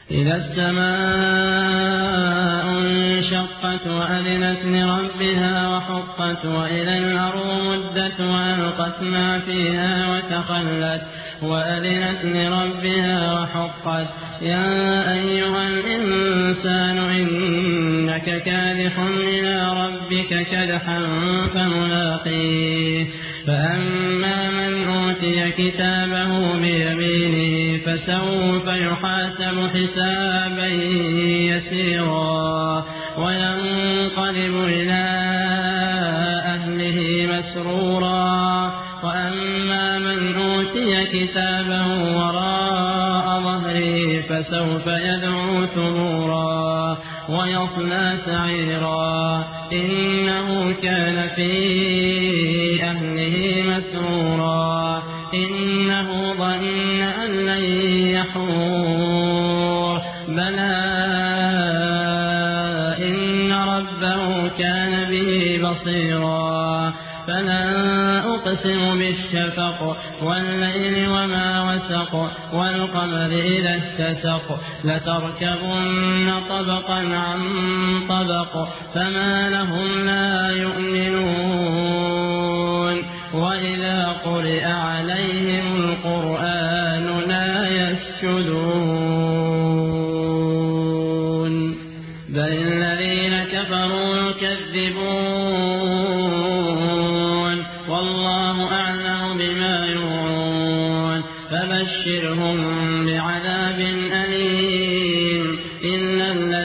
إذا السماء انشقت وأذنت لربها وحقت وإذا الأرض مدت وألقت ما فيها وتخلت وأذنت لربها وحقت يا أيها الإنسان إنك كادح إلى ربك كدحا فملاقيه فأما من أوتي كتابه بيمينه فسوف يحاسب حسابا يسيرا وينقلب إلى أهله مسرورا وأما من أوتي كتابه وراء ظهره فسوف يدعو ثبورا ويصلى سعيرا إنه كان في أهله مسرورا إنه ظن أن لن يحور بلى إن ربه كان به بصيرا فلا أقسم بالشفق والليل وما وسق والقمر إذا اتسق لتركبن طبقا عن طبق فما لهم لا يؤمنون وإذا قرئ عليهم القرآن لا يسجدون بل الذين كفروا يكذبون والله أعلم بما يوعون فبشرهم بعذاب أليم إلا